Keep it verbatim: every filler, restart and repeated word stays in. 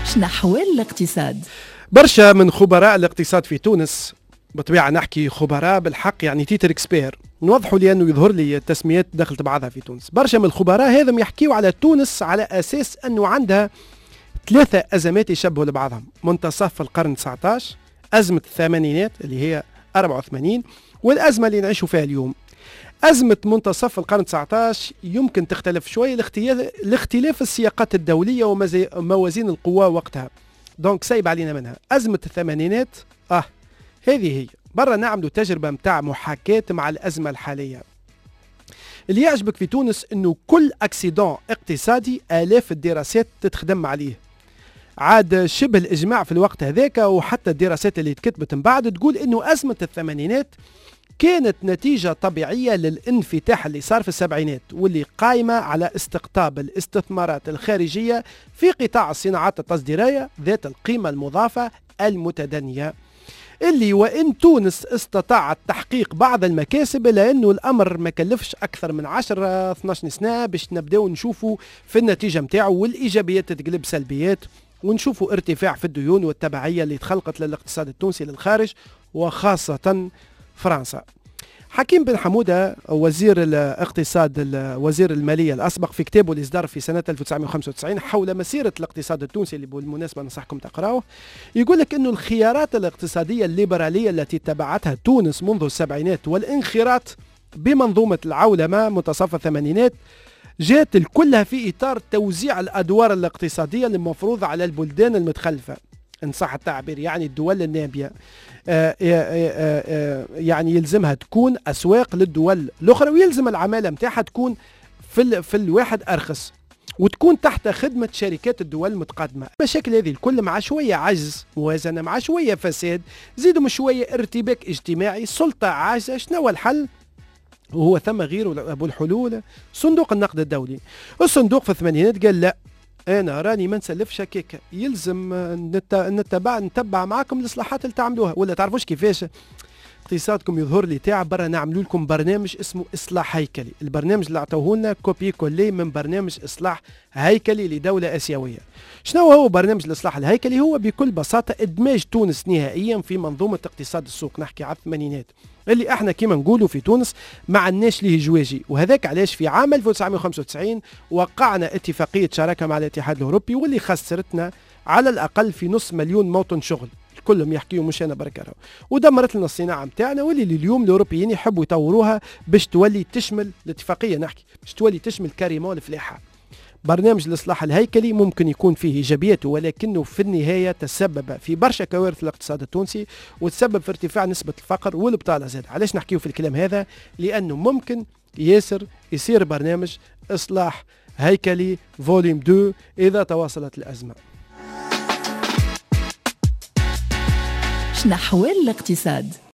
نحو الاقتصاد. برشا من خبراء الاقتصاد في تونس، بطبيعة نحكي خبراء بالحق يعني تيتر اكسبير، نوضحوا لأنه يظهر لي التسميات دخلت بعضها في تونس. برشا من الخبراء هذم يحكيوا على تونس على أساس أنه عندها ثلاثة أزمات يشبهوا لبعضهم: منتصف القرن تسعة عشر، أزمة الثمانينات اللي هي أربعة وثمانين، والأزمة اللي نعيشوا فيها اليوم. أزمة منتصف القرن تسعة عشر يمكن تختلف شوية لاختلاف السياقات الدولية وموازين القوى وقتها، دونك سايب علينا منها. أزمة الثمانينات آه هذه هي برا نعملوا تجربة متاع محاكاة مع الأزمة الحالية. اللي يعجبك في تونس أنه كل أكسيدون اقتصادي آلاف الدراسات تتخدم عليه، عاد شبه الإجماع في الوقت هذاك، وحتى الدراسات اللي تكتبت من بعد تقول أنه أزمة الثمانينات كانت نتيجة طبيعية للانفتاح اللي صار في السبعينات، واللي قائمة على استقطاب الاستثمارات الخارجية في قطاع الصناعات التصديرية ذات القيمة المضافة المتدنية، اللي وإن تونس استطاعت تحقيق بعض المكاسب إلا أنه الأمر ما كلفش أكثر من عشرة اثنا عشر سنة باش نبدأ نشوفوا في النتيجة متاعه، والإيجابيات تقلب سلبيات، ونشوفوا ارتفاع في الديون والتبعية اللي تخلقت للاقتصاد التونسي للخارج وخاصة فرنسا. حكيم بن حمودة وزير الاقتصاد وزير المالية الأسبق في كتابه اللي صدر في سنة ألف وتسعمائة وخمسة وتسعين حول مسيرة الاقتصاد التونسي اللي بالمناسبة ننصحكم تقرأوه، يقول لك أنه الخيارات الاقتصادية الليبرالية التي اتبعتها تونس منذ السبعينات والانخراط بمنظومة العولمة منتصف الثمانينات جاءت كلها في إطار توزيع الأدوار الاقتصادية المفروض على البلدان المتخلفة إن صح التعبير، يعني الدول النامية. آآ آآ آآ يعني يلزمها تكون أسواق للدول الأخرى، ويلزم العمالة متاعها تكون في, ال... في الواحد أرخص، وتكون تحت خدمة شركات الدول المتقدمة. المشاكل هذه الكل مع شوية عجز موازنة، مع شوية فساد، زيدوا من شوية ارتباك اجتماعي، سلطة عاجزة. شنو الحل؟ وهو ثم غير أبو الحلول صندوق النقد الدولي. الصندوق في الثمانينات قال لا، انا راني ما نسلفش هكاك، يلزم نتبع نتبع معاكم الاصلاحات اللي تعملوها، ولا تعرفوش كيفاش اقتصادكم يظهر لي تاع برا نعملوا لكم برنامج اسمه اصلاح هيكلي. البرنامج اللي اعطوه لنا كوبي كولي من برنامج اصلاح هيكلي لدوله اسيويه. شنو هو برنامج الاصلاح الهيكلي؟ هو بكل بساطه ادماج تونس نهائيا في منظومه اقتصاد السوق، نحكي على الثمانينات اللي احنا كيما نقولوا في تونس ما عندناش ليه جواجي. وهذاك علاش في عام ألف وتسعمائة وخمسة وتسعين وقعنا اتفاقيه شراكه مع الاتحاد الاوروبي، واللي خسرتنا على الاقل في نص مليون موطن شغل، كلهم يحكيوا مش انا بركه، ودمرت لنا الصناعه نتاعنا، واللي اليوم الاوروبيين يحبوا يطوروها باش تولي تشمل الاتفاقيه، نحكي باش تولي تشمل كاريمون الفلاحه. برنامج الاصلاح الهيكلي ممكن يكون فيه ايجابياته، ولكنه في النهايه تسبب في برشا كوارث الاقتصاد التونسي، وتسبب في ارتفاع نسبه الفقر والبطاله زاد. علاش نحكيو في الكلام هذا؟ لانه ممكن ياسر يصير برنامج اصلاح هيكلي فوليوم اثنين اذا تواصلت الازمه. نحو الاقتصاد.